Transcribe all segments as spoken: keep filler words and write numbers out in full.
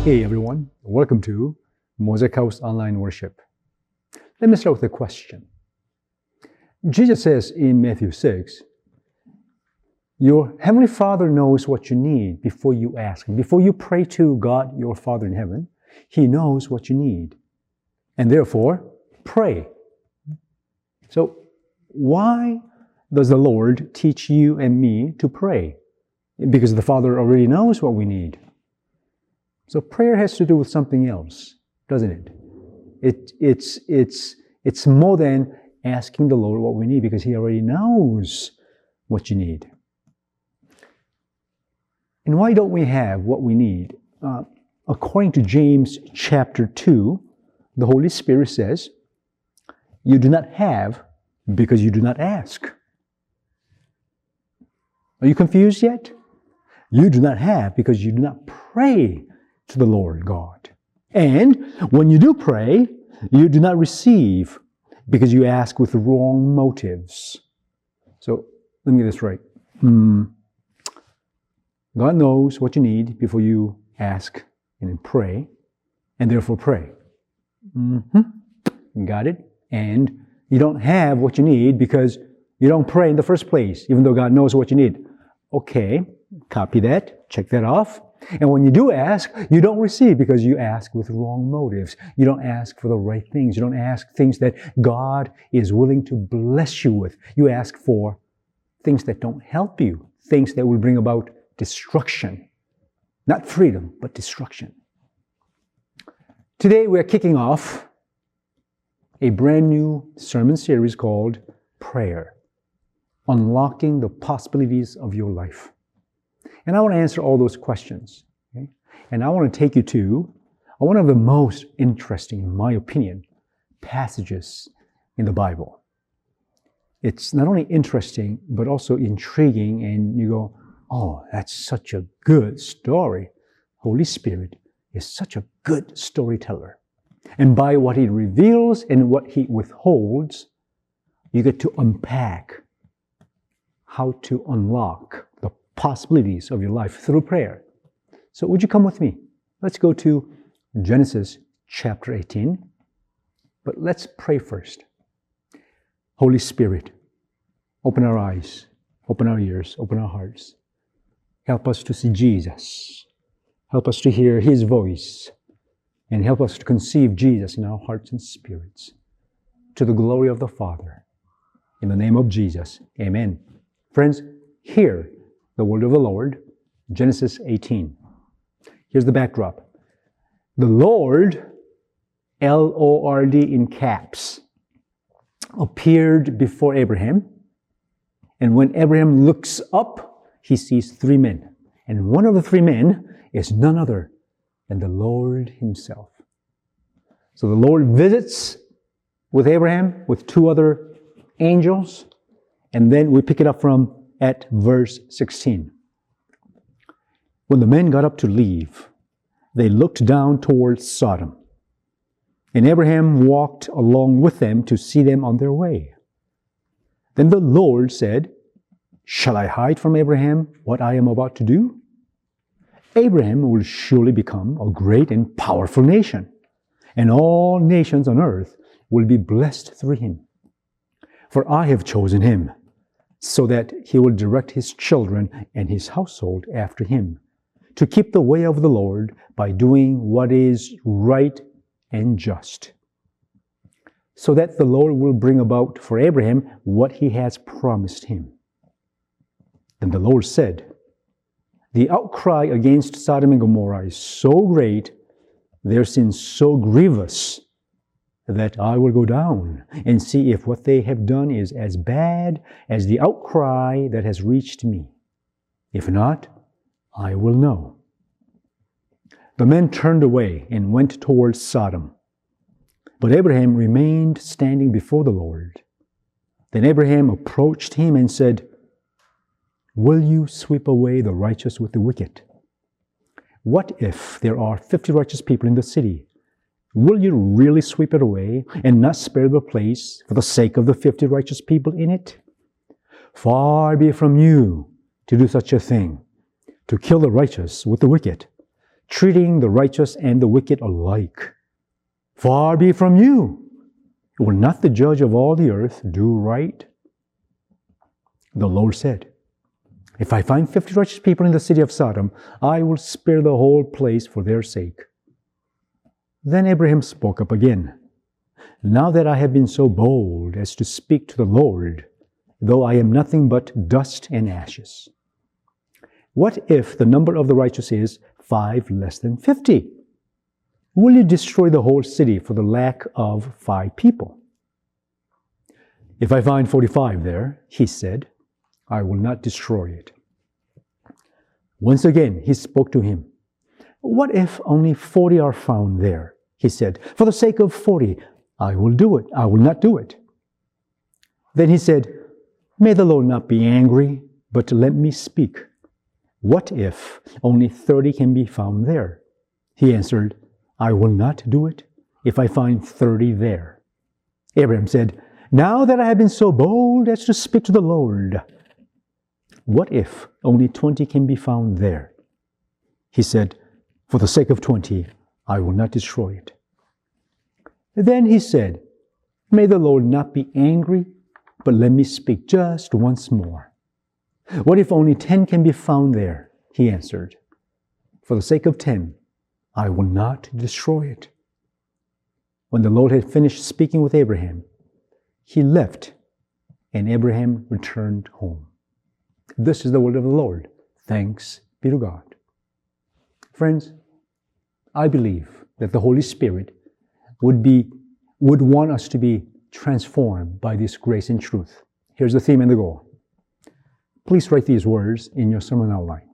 Hey everyone, welcome to Mosaic House Online Worship. Let me start with a question. Jesus says in Matthew six, your Heavenly Father knows what you need before you ask Him. Before you pray to God, your Father in heaven, He knows what you need. And therefore, pray. So, why does the Lord teach you and me to pray? Because the Father already knows what we need. So prayer has to do with something else, doesn't it? It it's it's it's more than asking the Lord what we need, because He already knows what you need. And why don't we have what we need? Uh, according to James chapter two, the Holy Spirit says, you do not have because you do not ask. Are you confused yet? You do not have because you do not pray to the Lord God. And when you do pray, you do not receive because you ask with wrong motives. So let me get this right. Hmm. God knows what you need before you ask and pray, and therefore pray. Mm-hmm. Got it? And you don't have what you need because you don't pray in the first place, even though God knows what you need. Okay, copy that, check that off. And when you do ask, you don't receive because you ask with wrong motives. You don't ask for the right things. You don't ask things that God is willing to bless you with. You ask for things that don't help you, things that will bring about destruction. Not freedom, but destruction. Today we're kicking off a brand new sermon series called Prayer, Unlocking the Possibilities of Your Life. And I want to answer all those questions. Okay? And I want to take you to one of the most interesting, in my opinion, passages in the Bible. It's not only interesting, but also intriguing. And you go, oh, that's such a good story. Holy Spirit is such a good storyteller. And by what He reveals and what He withholds, you get to unpack how to unlock the possibilities of your life through prayer. So would you come with me? Let's go to Genesis chapter eighteen. But let's pray first. Holy Spirit, open our eyes, open our ears, open our hearts. Help us to see Jesus. Help us to hear His voice. And help us to conceive Jesus in our hearts and spirits. To the glory of the Father. In the name of Jesus, amen. Friends, hear the word of the Lord, Genesis eighteen. Here's the backdrop. The Lord, L O R D in caps, appeared before Abraham. And when Abraham looks up, he sees three men. And one of the three men is none other than the Lord Himself. So the Lord visits with Abraham, with two other angels. And then we pick it up from at verse sixteen. When the men got up to leave, they looked down towards Sodom. And Abraham walked along with them to see them on their way. Then the Lord said, shall I hide from Abraham what I am about to do? Abraham will surely become a great and powerful nation, and all nations on earth will be blessed through him. For I have chosen him, so that he will direct his children and his household after him, to keep the way of the Lord by doing what is right and just, so that the Lord will bring about for Abraham what He has promised him. Then the Lord said, the outcry against Sodom and Gomorrah is so great, their sin so grievous, that I will go down and see if what they have done is as bad as the outcry that has reached me. If not, I will know. The men turned away and went towards Sodom. But Abraham remained standing before the Lord. Then Abraham approached him and said, will you sweep away the righteous with the wicked? What if there are fifty righteous people in the city? Will you really sweep it away and not spare the place for the sake of the fifty righteous people in it? Far be it from you to do such a thing, to kill the righteous with the wicked. treating the righteous and the wicked alike. Far be from you. Will not the judge of all the earth do right? The Lord said, if I find fifty righteous people in the city of Sodom, I will spare the whole place for their sake. Then Abraham spoke up again. Now that I have been so bold as to speak to the Lord, though I am nothing but dust and ashes. What if the number of the righteous is five less than fifty? Will you destroy the whole city for the lack of five people? If I find forty-five there, he said, I will not destroy it. Once again, he spoke to him. What if only forty are found there? He said, for the sake of forty, I will do it. I will not do it. Then he said, may the Lord not be angry, but let me speak. What if only thirty can be found there? He answered, I will not do it if I find thirty there. Abraham said, now that I have been so bold as to speak to the Lord, what if only twenty can be found there? He said, for the sake of twenty, I will not destroy it. Then he said, may the Lord not be angry, but let me speak just once more. What if only ten can be found there? He answered, for the sake of ten, I will not destroy it. When the Lord had finished speaking with Abraham, he left, and Abraham returned home. This is the word of the Lord. Thanks be to God. Friends, I believe that the Holy Spirit would be, would want us to be transformed by this grace and truth. Here's the theme and the goal. Please write these words in your sermon outline.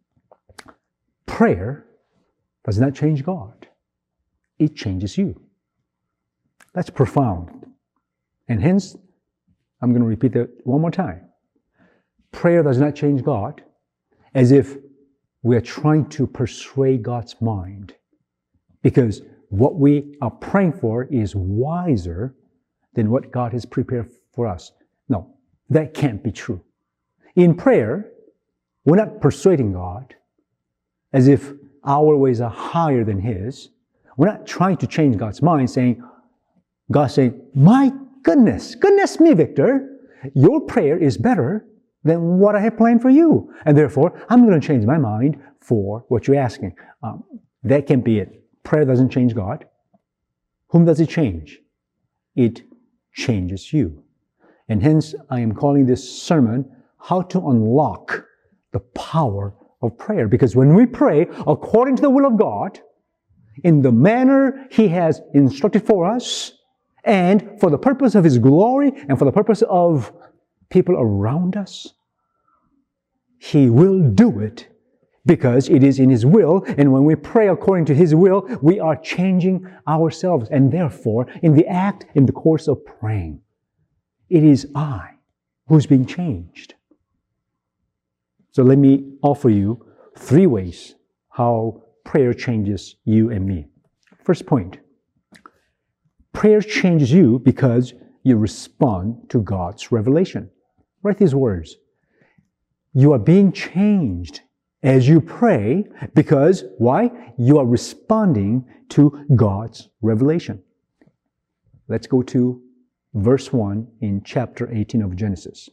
Prayer does not change God. It changes you. That's profound. And hence, I'm going to repeat that one more time. Prayer does not change God, as if we are trying to persuade God's mind, because what we are praying for is wiser than what God has prepared for us. No, that can't be true. In prayer, we're not persuading God as if our ways are higher than His. We're not trying to change God's mind, saying, God saying, my goodness, goodness me, Victor, your prayer is better than what I have planned for you. And therefore, I'm going to change my mind for what you're asking. Um, that can't be it. Prayer doesn't change God. Whom does it change? It changes you. And hence, I am calling this sermon, How to Unlock the Power of Prayer. Because when we pray according to the will of God, in the manner He has instructed for us, and for the purpose of His glory, and for the purpose of people around us, He will do it because it is in His will. And when we pray according to His will, we are changing ourselves. And therefore, in the act, in the course of praying, it is I who's being changed. So let me offer you three ways how prayer changes you and me. First point, prayer changes you because you respond to God's revelation. Write these words. You are being changed as you pray because, why? You are responding to God's revelation. Let's go to verse one in chapter eighteen of Genesis.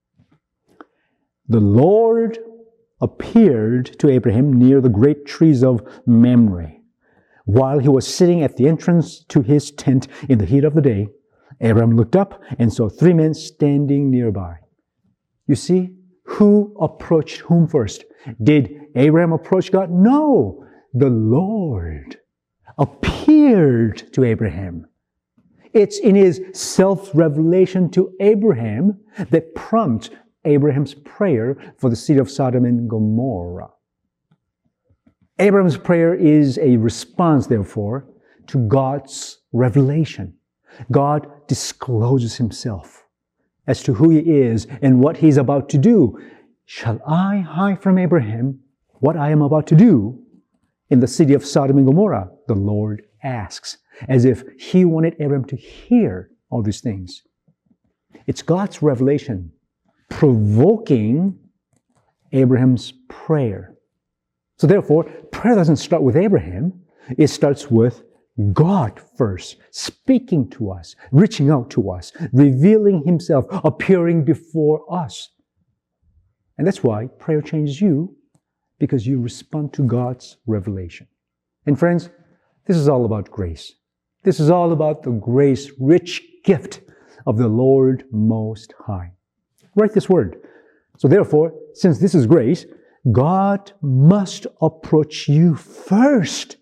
The Lord appeared to Abraham near the great trees of Mamre. While he was sitting at the entrance to his tent in the heat of the day, Abraham looked up and saw three men standing nearby. You see, who approached whom first? Did Abraham approach God? No, the Lord appeared to Abraham. It's in His self-revelation to Abraham that prompts Abraham's prayer for the city of Sodom and Gomorrah. Abraham's prayer is a response, therefore, to God's revelation. God discloses Himself as to who He is and what He's about to do. Shall I hide from Abraham what I am about to do in the city of Sodom and Gomorrah? The Lord asks, as if He wanted Abraham to hear all these things. It's God's revelation provoking Abraham's prayer. So therefore, prayer doesn't start with Abraham. It starts with God first, speaking to us, reaching out to us, revealing himself, appearing before us. And that's why prayer changes you, because you respond to God's revelation. And friends, this is all about grace. This is all about the grace-rich gift of the Lord Most High. Write this word. So therefore, since this is grace, God must approach you first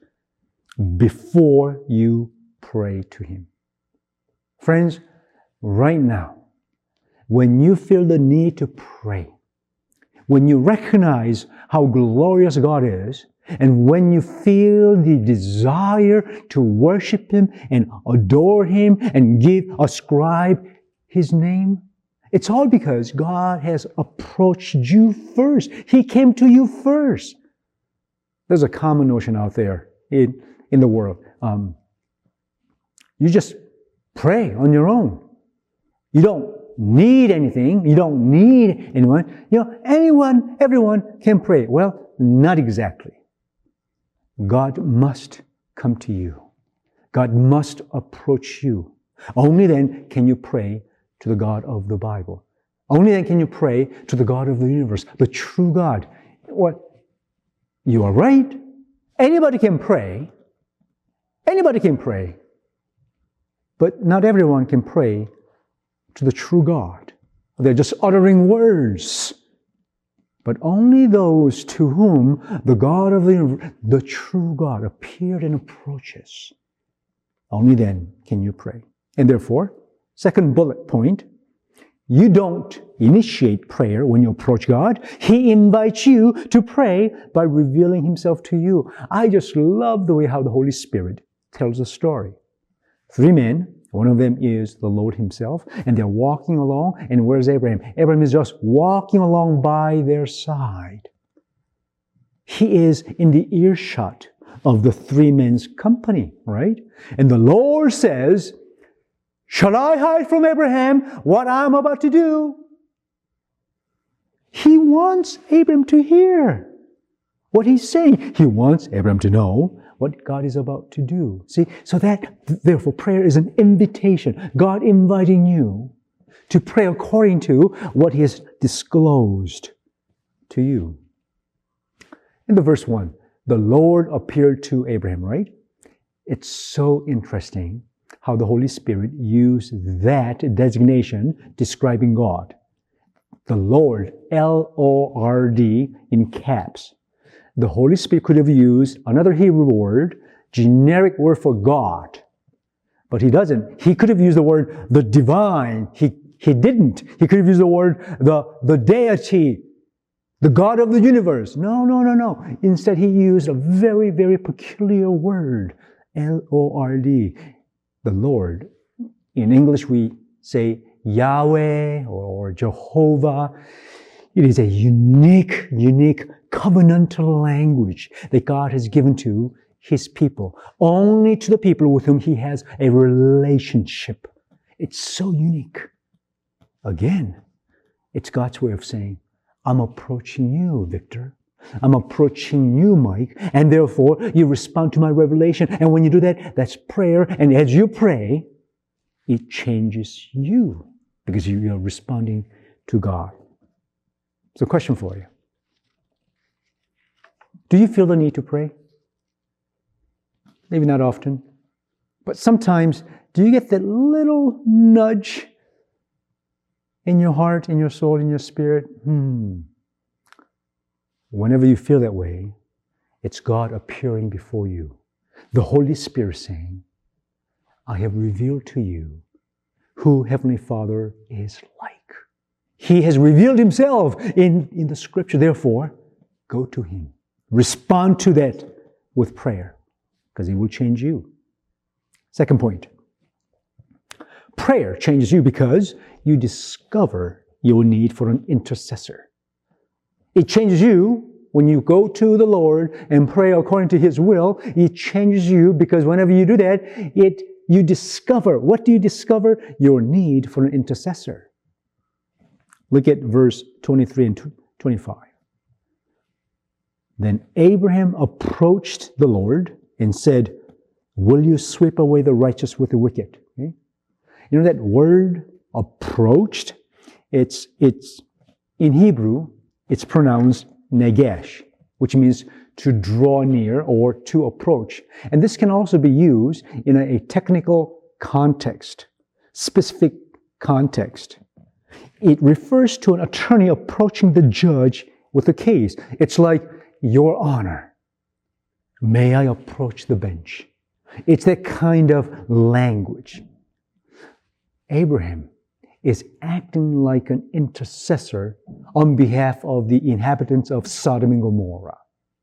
before you pray to him. Friends, right now, when you feel the need to pray, when you recognize how glorious God is, and when you feel the desire to worship him and adore him and give, ascribe his name, it's all because God has approached you first. He came to you first. There's a common notion out there in, in the world. Um, you just pray on your own. You don't need anything. You don't need anyone. You know, anyone, everyone can pray. Well, not exactly. God must come to you. God must approach you. Only then can you pray to the God of the Bible. Only then can you pray to the God of the universe, the true God. What? You are right. Anybody can pray. Anybody can pray. But not everyone can pray to the true God. They're just uttering words. But only those to whom the God of the universe, the true God, appeared and approaches. Only then can you pray. And therefore, second bullet point, you don't initiate prayer when you approach God. He invites you to pray by revealing himself to you. I just love the way how the Holy Spirit tells a story. Three men, one of them is the Lord himself, and they're walking along, and where's Abraham? Abraham is just walking along by their side. He is in the earshot of the three men's company, right? And the Lord says, shall I hide from Abraham what I'm about to do? He wants Abraham to hear what he's saying. He wants Abraham to know what God is about to do. See, so that, therefore, prayer is an invitation. God inviting you to pray according to what he has disclosed to you. In the verse one, the Lord appeared to Abraham, right? It's so interesting how the Holy Spirit used that designation describing God. The Lord, L O R D, in caps. The Holy Spirit could have used another Hebrew word, generic word for God. But he doesn't. He could have used the word the divine. He, he didn't. He could have used the word the, the deity, the God of the universe. No, no, no, no. Instead, he used a very, very peculiar word, L O R D. The Lord. In English, we say Yahweh or Jehovah. It is a unique, unique covenantal language that God has given to his people. Only to the people with whom he has a relationship. It's so unique. Again, it's God's way of saying, I'm approaching you, Victor. I'm approaching you, Mike. And therefore, you respond to my revelation. And when you do that, that's prayer. And as you pray, it changes you because you are responding to God. So, question for you. Do you feel the need to pray? Maybe not often. But sometimes, do you get that little nudge in your heart, in your soul, in your spirit? Hmm. Whenever you feel that way, it's God appearing before you. The Holy Spirit saying, I have revealed to you who Heavenly Father is like. He has revealed himself in, in the scripture. Therefore, go to him. Respond to that with prayer, because he will change you. Second point. Prayer changes you because you discover your need for an intercessor. It changes you when you go to the Lord and pray according to his will. It changes you because whenever you do that, it you discover. What do you discover? Your need for an intercessor. Look at verse twenty-three and twenty-five. Then Abraham approached the Lord and said, will you sweep away the righteous with the wicked? Okay? You know that word approached, it's, it's in Hebrew, it's pronounced negash, which means to draw near or to approach. And this can also be used in a, a technical context, specific context. It refers to an attorney approaching the judge with a case. It's like, Your Honor, may I approach the bench? It's that kind of language. Abraham is acting like an intercessor on behalf of the inhabitants of Sodom and Gomorrah.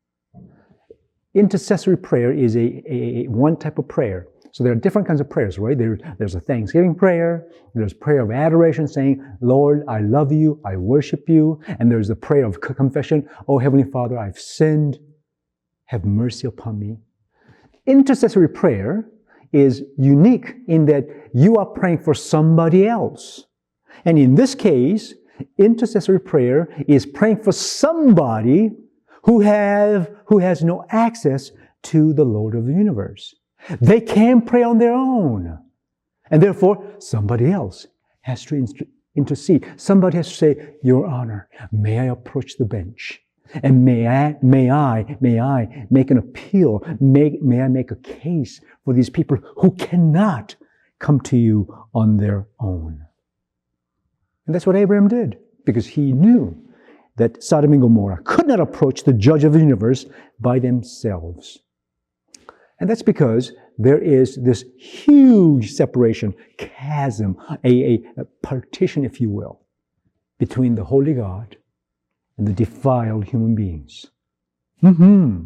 Intercessory prayer is a, a, a one type of prayer. So there are different kinds of prayers, right? There, there's a thanksgiving prayer. There's prayer of adoration saying, Lord, I love you. I worship you. And there's the prayer of confession. Oh, Heavenly Father, I've sinned. Have mercy upon me. Intercessory prayer is unique in that you are praying for somebody else. And in this case, intercessory prayer is praying for somebody who have, who has no access to the Lord of the universe. They can't pray on their own. And therefore, somebody else has to intercede. Somebody has to say, Your Honor, may I approach the bench? And may I, may I, may I make an appeal? May, may I make a case for these people who cannot come to you on their own? And that's what Abraham did, because he knew that Sodom and Gomorrah could not approach the judge of the universe by themselves. And that's because there is this huge separation, chasm, a, a, a partition, if you will, between the holy God and the defiled human beings. Mm-hmm.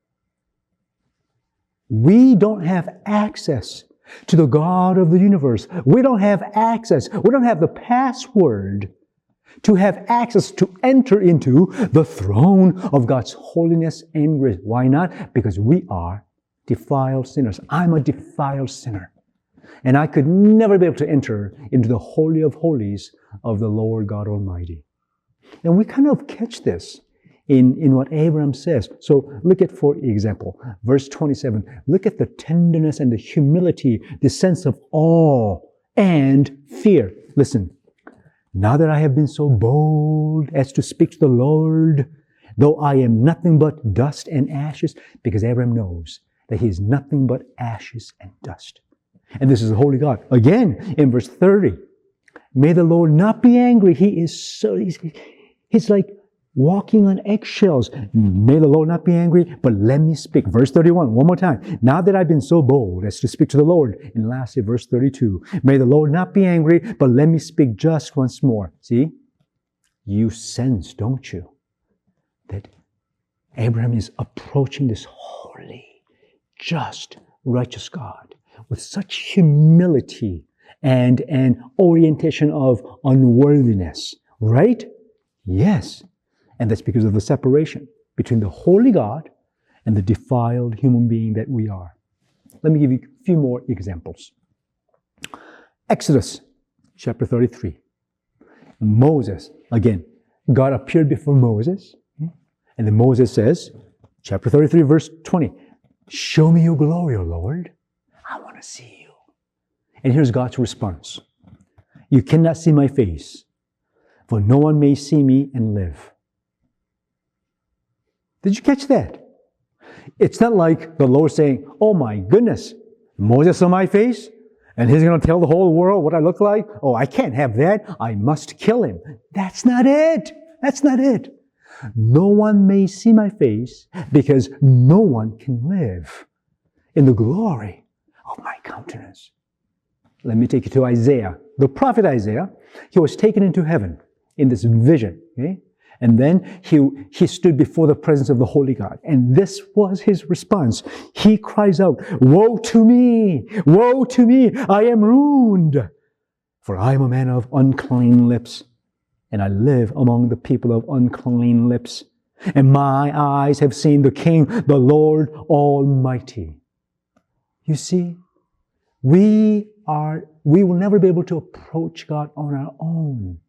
We don't have access to the God of the universe. We don't have access. We don't have the password to have access to enter into the throne of God's holiness and grace. Why not? Because we are defiled sinners. I'm a defiled sinner. And I could never be able to enter into the Holy of Holies of the Lord God Almighty. And we kind of catch this in, in what Abraham says. So look at, for example, verse twenty-seven. Look at the tenderness and the humility, the sense of awe and fear. Listen. Now that I have been so bold as to speak to the Lord, though I am nothing but dust and ashes, because Abraham knows that he is nothing but ashes and dust. And this is the holy God. Again, in verse thirty, may the Lord not be angry. He is so, he's, he's like walking on eggshells. May the Lord not be angry, but let me speak. Verse thirty-one, one more time. Now that I've been so bold as to speak to the Lord. And lastly, verse thirty-two, may the Lord not be angry, but let me speak just once more. See, you sense, don't you, that Abraham is approaching this holy, just, righteous God with such humility and an orientation of unworthiness, right? Yes. And that's because of the separation between the holy God and the defiled human being that we are. Let me give you a few more examples. Exodus chapter thirty-three. Moses, again, God appeared before Moses. And then Moses says, chapter thirty-three, verse twenty, show me your glory, O Lord. I want to see you. And here's God's response. You cannot see my face, for no one may see me and live. Did you catch that? It's not like the Lord saying, oh my goodness, Moses saw my face, and he's going to tell the whole world what I look like. Oh, I can't have that. I must kill him. That's not it. That's not it. No one may see my face because no one can live in the glory of my countenance. Let me take you to Isaiah. The prophet Isaiah, he was taken into heaven in this vision. Okay? And then he, he stood before the presence of the Holy God. And this was his response. He cries out, woe to me! Woe to me! I am ruined! For I am a man of unclean lips, and I live among the people of unclean lips. And my eyes have seen the King, the Lord Almighty. You see, we are, we will never be able to approach God on our own.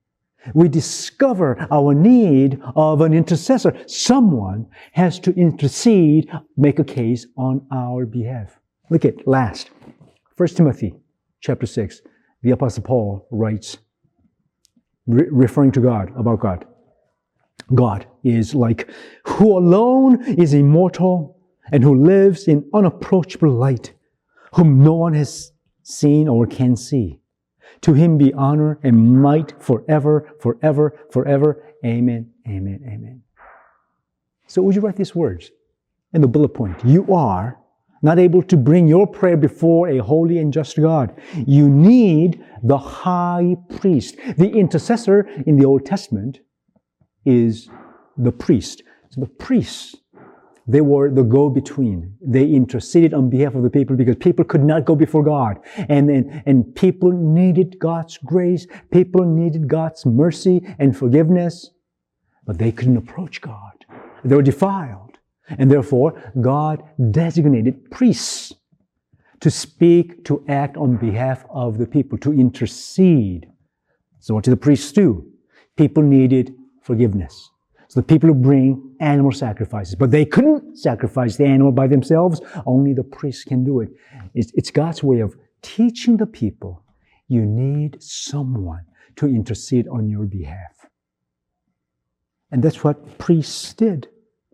we discover our need of an intercessor. Someone has to intercede, make a case on our behalf. Look at last. First Timothy chapter six. The Apostle Paul writes, re- referring to God, about God. God is like, who alone is immortal and who lives in unapproachable light, whom no one has seen or can see. To him be honor and might forever, forever, forever. Amen, amen, amen. So would you write these words in the bullet point? You are not able to bring your prayer before a holy and just God. You need the high priest. The intercessor in the Old Testament is the priest. So the priests, they were the go-between. They interceded on behalf of the people because people could not go before God. And, and, and people needed God's grace. People needed God's mercy and forgiveness. But they couldn't approach God. They were defiled. And therefore, God designated priests to speak, to act on behalf of the people, to intercede. So what did the priests do? People needed forgiveness. So the people would bring animal sacrifices. But they couldn't sacrifice the animal by themselves. Only the priests can do it. It's, it's God's way of teaching the people, you need someone to intercede on your behalf. And that's what priests did.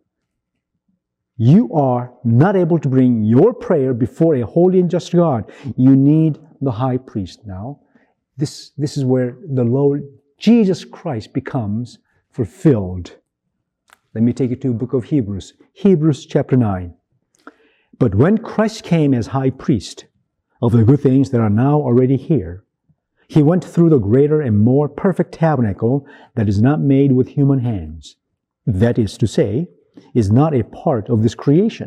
You are not able to bring your prayer before a holy and just God. You need the high priest. Now, this, this is where the Lord Jesus Christ becomes fulfilled. Let me take you to the book of Hebrews. Hebrews chapter nine. But when Christ came as high priest of the good things that are now already here, he went through the greater and more perfect tabernacle that is not made with human hands. That is to say, is not a part of this creation.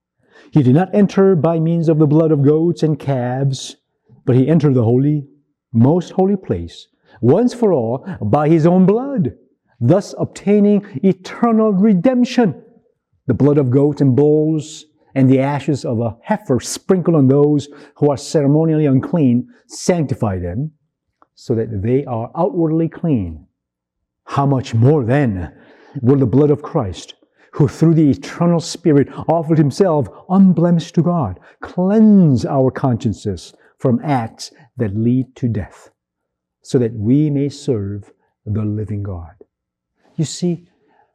He did not enter by means of the blood of goats and calves, but he entered the holy, most holy place, once for all, by his own blood, thus obtaining eternal redemption. The blood of goats and bulls and the ashes of a heifer sprinkled on those who are ceremonially unclean sanctify them, so that they are outwardly clean. How much more then will the blood of Christ, who through the eternal Spirit offered himself unblemished to God, cleanse our consciences from acts that lead to death, so that we may serve the living God. You see,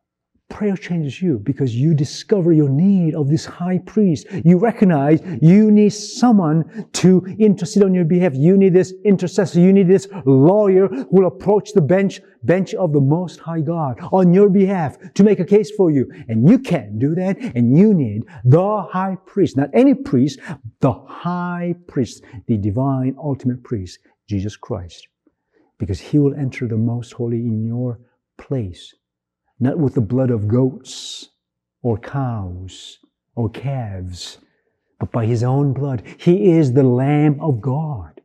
prayer changes you because you discover your need of this high priest. You recognize you need someone to intercede on your behalf. You need this intercessor. You need this lawyer who will approach the bench, bench of the Most High God on your behalf to make a case for you. And you can't do that. And you need the high priest. Not any priest, the high priest, the divine ultimate priest, Jesus Christ. Because he will enter the most holy in your place. Not with the blood of goats or cows or calves, but by his own blood. He is the Lamb of God.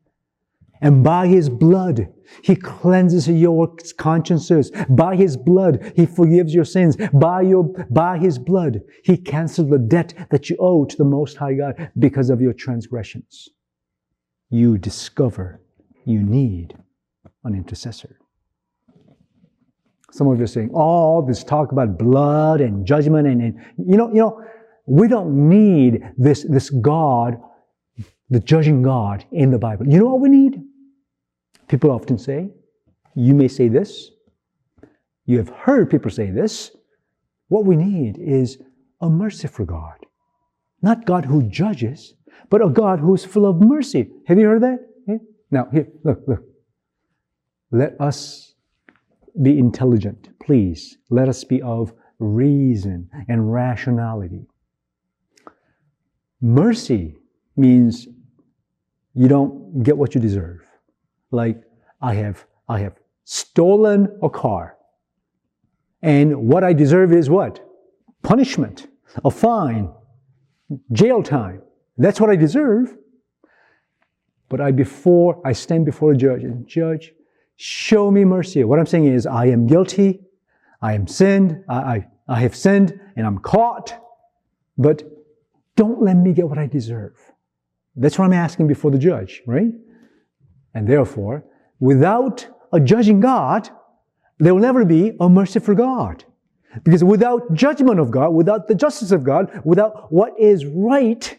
And by his blood, he cleanses your consciences. By his blood, he forgives your sins. By your, by his blood, he cancels the debt that you owe to the Most High God because of your transgressions. You discover you need an intercessor. Some of you are saying, all this talk about blood and judgment and, and you know, you know, we don't need this, this God, the judging God in the Bible. You know what we need? People often say, you may say this, you have heard people say this, what we need is a merciful God. Not God who judges, but a God who's full of mercy. Have you heard that? Yeah? Now, here, look, look. Let us be intelligent, please. Let us be of reason and rationality. Mercy means you don't get what you deserve. Like, I have, I have stolen a car. And what I deserve is what? Punishment, a fine, jail time. That's what I deserve. But I, before I stand before a judge, and judge, show me mercy. What I'm saying is, I am guilty. I am sinned. I, I, I have sinned and I'm caught. But don't let me get what I deserve. That's what I'm asking before the judge, right? And therefore, without a judging God, there will never be a merciful God. Because without judgment of God, without the justice of God, without what is right,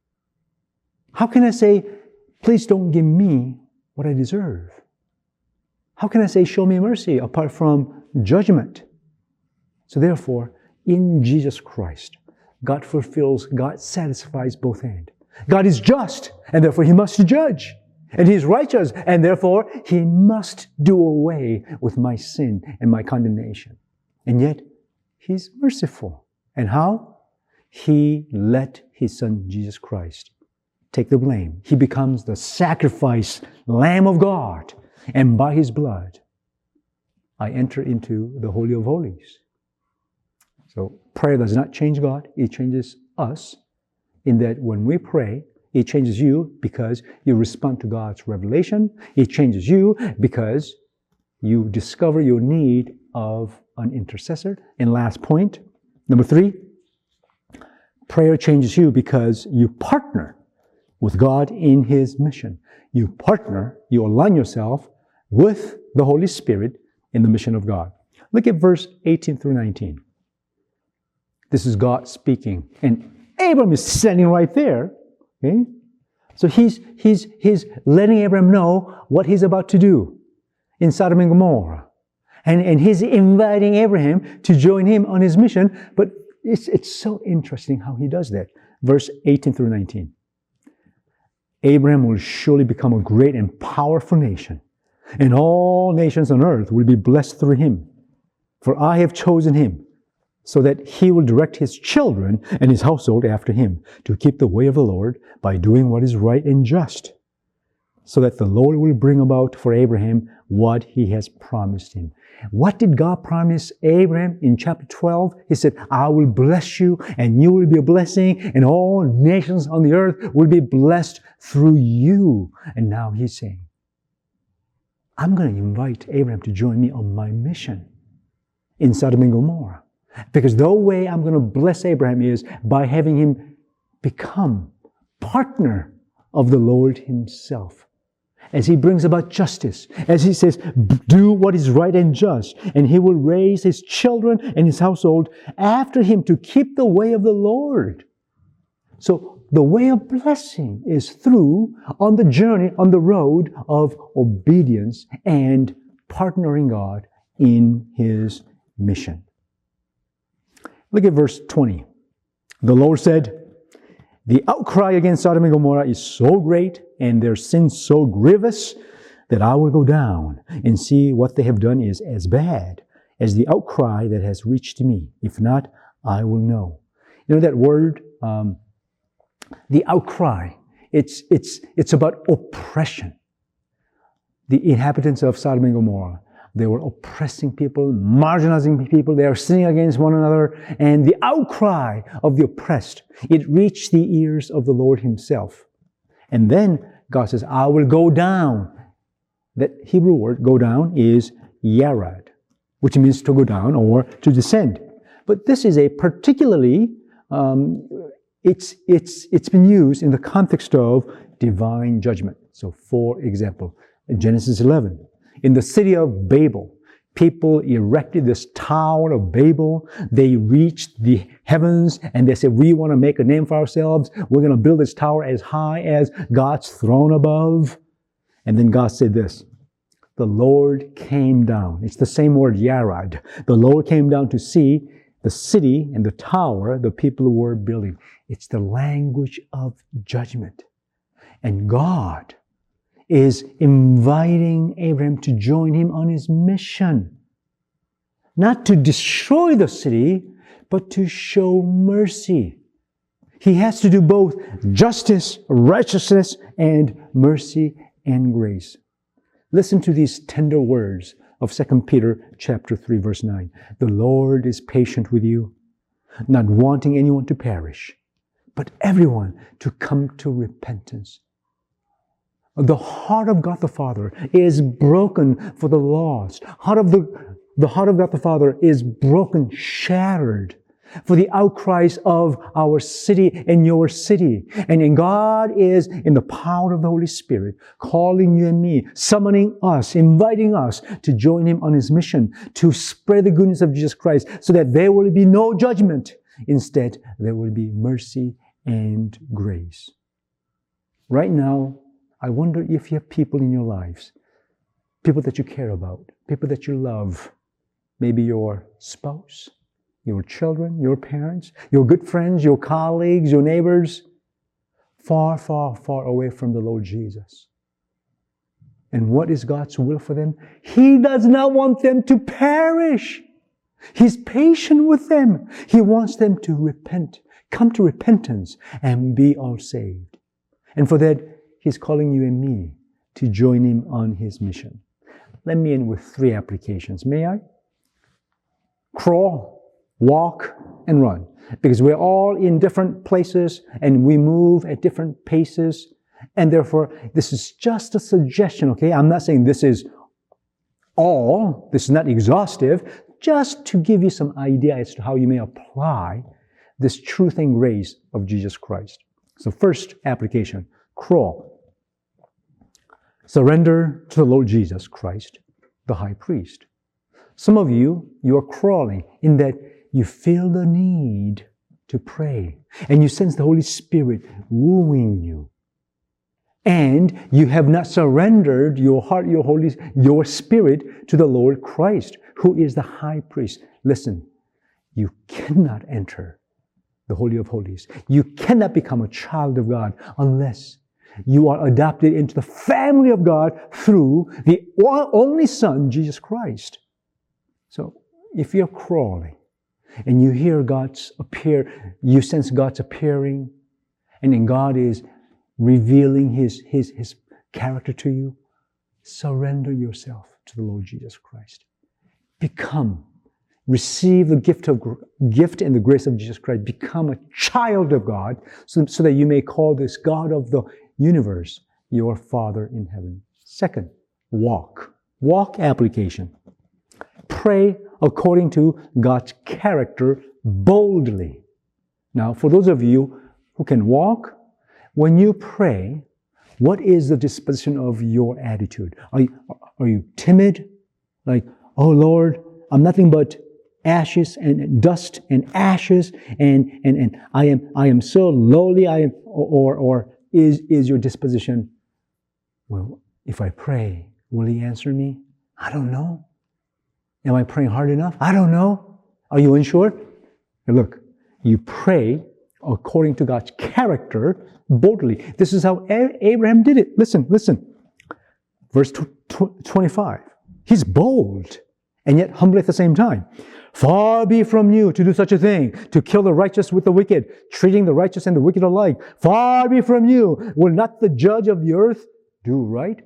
how can I say, please don't give me what I deserve? How can I say, show me mercy apart from judgment? So therefore, in Jesus Christ, God fulfills, God satisfies both ends. God is just, and therefore He must judge. And He is righteous, and therefore He must do away with my sin and my condemnation. And yet, He's merciful. And how? He let His Son, Jesus Christ, take the blame. He becomes the sacrifice Lamb of God. And by His blood, I enter into the Holy of Holies. So prayer does not change God. It changes us in that when we pray, it changes you because you respond to God's revelation. It changes you because you discover your need of an intercessor. And last point, number three, prayer changes you because you partner with God in His mission. You partner, you align yourself with the Holy Spirit in the mission of God. Look at verse eighteen through nineteen. This is God speaking. And Abram is standing right there. Okay? So he's, he's, he's letting Abraham know what he's about to do in Sodom and Gomorrah. And, and he's inviting Abraham to join him on his mission. But it's, it's so interesting how he does that. Verse eighteen through nineteen. Abraham will surely become a great and powerful nation, and all nations on earth will be blessed through him. For I have chosen him, so that he will direct his children and his household after him to keep the way of the Lord by doing what is right and just, so that the Lord will bring about for Abraham what He has promised him. What did God promise Abraham in chapter twelve? He said, I will bless you and you will be a blessing and all nations on the earth will be blessed through you. And now He's saying, I'm going to invite Abraham to join me on my mission in Sodom and Gomorrah. Because the way I'm going to bless Abraham is by having him become partner of the Lord Himself. As He brings about justice, as He says, do what is right and just, and He will raise His children and His household after him to keep the way of the Lord. So the way of blessing is through, on the journey, on the road of obedience and partnering God in His mission. Look at verse twenty. The Lord said, the outcry against Sodom and Gomorrah is so great and their sin so grievous that I will go down and see what they have done is as bad as the outcry that has reached me. If not, I will know. You know that word, um, the outcry, it's, it's, it's about oppression. The inhabitants of Sodom and Gomorrah, they were oppressing people, marginalizing people. They are sinning against one another. And the outcry of the oppressed, it reached the ears of the Lord Himself. And then God says, I will go down. That Hebrew word, go down, is yarad, which means to go down or to descend. But this is a particularly, um, it's, it's, it's been used in the context of divine judgment. So for example, in Genesis eleven, in the city of Babel, people erected this Tower of Babel. They reached the heavens and they said, we want to make a name for ourselves. We're going to build this tower as high as God's throne above. And then God said this, the Lord came down. It's the same word, yarad. The Lord came down to see the city and the tower the people were building. It's the language of judgment. And God is inviting Abraham to join him on his mission. Not to destroy the city, but to show mercy. He has to do both justice, righteousness, and mercy and grace. Listen to these tender words of Second Peter chapter three, verse nine. The Lord is patient with you, not wanting anyone to perish, but everyone to come to repentance. The heart of God the Father is broken for the lost. Heart of the, the heart of God the Father is broken, shattered for the outcries of our city and your city. And, and God is, in the power of the Holy Spirit, calling you and me, summoning us, inviting us to join Him on His mission, to spread the goodness of Jesus Christ, so that there will be no judgment. Instead, there will be mercy and grace. Right now, I wonder if you have people in your lives, people that you care about, people that you love, maybe your spouse, your children, your parents, your good friends, your colleagues, your neighbors, far, far, far away from the Lord Jesus. And what is God's will for them? He does not want them to perish. He's patient with them. He wants them to repent, come to repentance, and be all saved. And for that, He's calling you and me to join Him on His mission. Let me end with three applications. May I? Crawl, walk, and run. Because we're all in different places and we move at different paces. And therefore, this is just a suggestion, okay? I'm not saying this is all. This is not exhaustive. Just to give you some idea as to how you may apply this truth and grace of Jesus Christ. So first application, crawl. Surrender to the Lord Jesus Christ, the high priest. Some of you, you are crawling in that you feel the need to pray and you sense the Holy Spirit wooing you. And you have not surrendered your heart, your holy, your spirit to the Lord Christ, who is the high priest. Listen, you cannot enter the Holy of Holies. You cannot become a child of God unless you are adopted into the family of God through the only Son, Jesus Christ. So, if you're crawling and you hear God's appear, you sense God's appearing, and then God is revealing His, His, His character to you, surrender yourself to the Lord Jesus Christ. Become, receive the gift of gift and the grace of Jesus Christ. Become a child of God, so, so that you may call this God of the universe your Father in heaven. Second, walk. Walk application. Pray according to God's character boldly. Now, for those of you who can walk, when you pray, what is the disposition of your attitude? Are you, are you timid? Like, oh Lord, I'm nothing but ashes and dust and ashes, and, and, and I am I am so lowly, I am, or, or is, is your disposition, well, if I pray, will He answer me? I don't know. Am I praying hard enough? I don't know. Are you unsure? Look, you pray according to God's character boldly. This is how Abraham did it. Listen, listen. Verse twenty-five. He's bold and yet humble at the same time. Far be from you to do such a thing, to kill the righteous with the wicked, treating the righteous and the wicked alike. Far be from you. Will not the judge of the earth do right?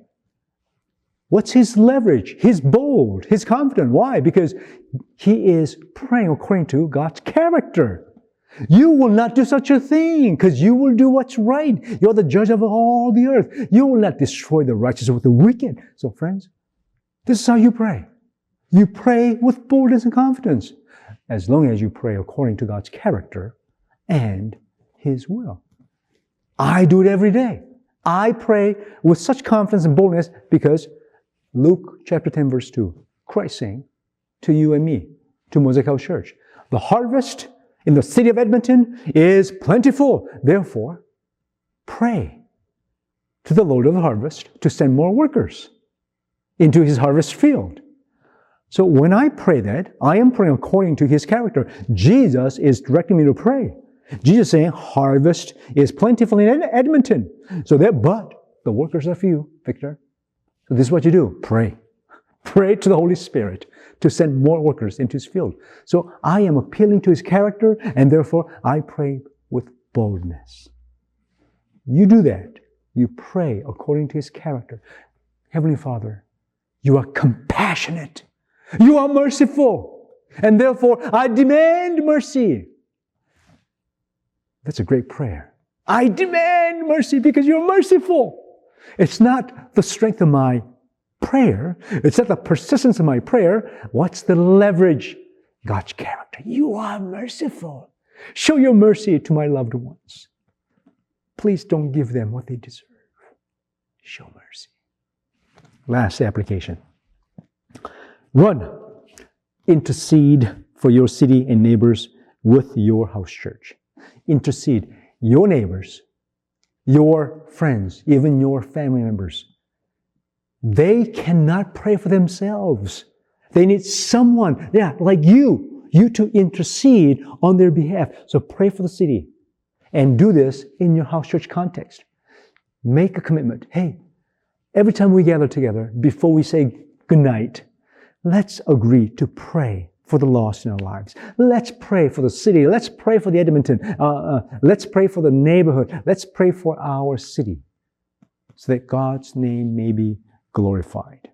What's his leverage? He's bold. He's confident. Why? Because he is praying according to God's character. You will not do such a thing because you will do what's right. You're the judge of all the earth. You will not destroy the righteous with the wicked. So friends, this is how you pray. You pray with boldness and confidence as long as you pray according to God's character and His will. I do it every day. I pray with such confidence and boldness because Luke chapter ten verse two, Christ saying to you and me, to Mosaic House Church, the harvest in the city of Edmonton is plentiful. Therefore, pray to the Lord of the harvest to send more workers into His harvest field. So when I pray that, I am praying according to His character. Jesus is directing me to pray. Jesus is saying, harvest is plentiful in Edmonton. So that, but the workers are few, Victor. So this is what you do. Pray. Pray to the Holy Spirit to send more workers into His field. So I am appealing to His character, and therefore I pray with boldness. You do that. You pray according to His character. Heavenly Father, You are compassionate. You are merciful. And therefore I demand mercy. That's a great prayer. I demand mercy because You're merciful. It's not the strength of my prayer. It's not the persistence of my prayer. What's the leverage? God's character. You are merciful. Show your mercy to my loved ones. Please don't give them what they deserve. Show mercy. Last application. One, intercede for your city and neighbors with your house church. Intercede. Your neighbors, your friends, even your family members, they cannot pray for themselves. They need someone, yeah, like you, you to intercede on their behalf. So pray for the city and do this in your house church context. Make a commitment. Hey, every time we gather together, before we say goodnight, let's agree to pray for the lost in our lives. Let's pray for the city. Let's pray for the Edmonton. Uh, uh, let's pray for the neighborhood. Let's pray for our city so that God's name may be glorified.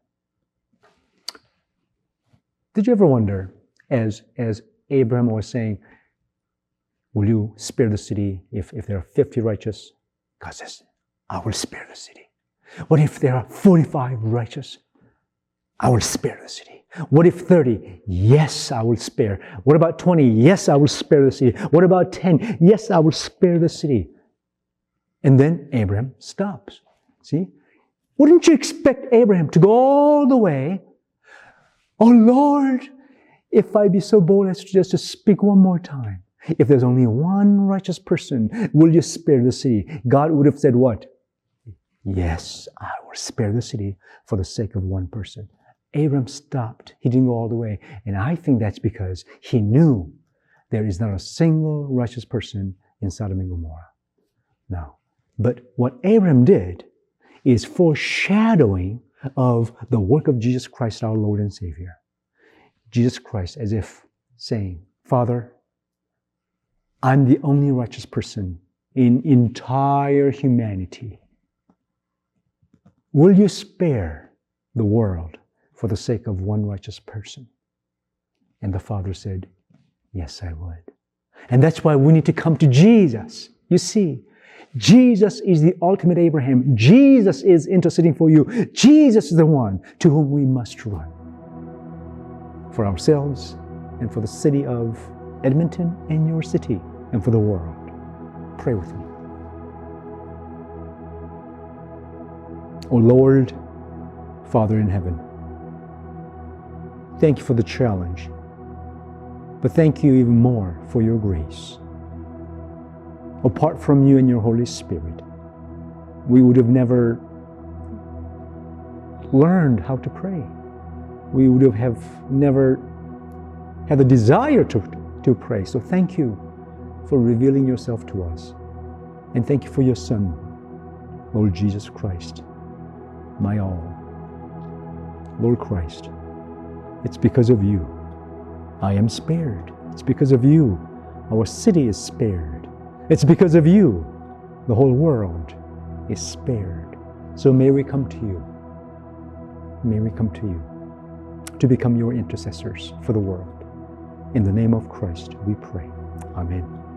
Did you ever wonder, as, as Abraham was saying, will you spare the city if, if there are fifty righteous? God says, I will spare the city. What if there are forty-five righteous? I will spare the city. What if thirty? Yes, I will spare. What about twenty? Yes, I will spare the city. What about ten? Yes, I will spare the city. And then Abraham stops. See? Wouldn't you expect Abraham to go all the way? Oh Lord, if I be so bold as to just to speak one more time. If there's only one righteous person, will you spare the city? God would have said what? Yes, I will spare the city for the sake of one person. Abraham stopped. He didn't go all the way. And I think that's because he knew there is not a single righteous person in Sodom and Gomorrah. No. But what Abraham did is foreshadowing of the work of Jesus Christ, our Lord and Savior. Jesus Christ, as if saying, Father, I'm the only righteous person in entire humanity. Will you spare the world for the sake of one righteous person? And the Father said, yes, I would. And that's why we need to come to Jesus. You see, Jesus is the ultimate Abraham. Jesus is interceding for you. Jesus is the one to whom we must run. For ourselves and for the city of Edmonton and your city and for the world. Pray with me. O Lord, Father in heaven, thank you for the challenge, but thank you even more for your grace. Apart from you and your Holy Spirit, we would have never learned how to pray. We would have, have never had the desire to, to pray. So thank you for revealing yourself to us. And thank you for your Son, Lord Jesus Christ, my all. Lord Christ, it's because of you I am spared. It's because of you our city is spared. It's because of you the whole world is spared. So may we come to you. May we come to you to become your intercessors for the world. In the name of Christ we pray. Amen.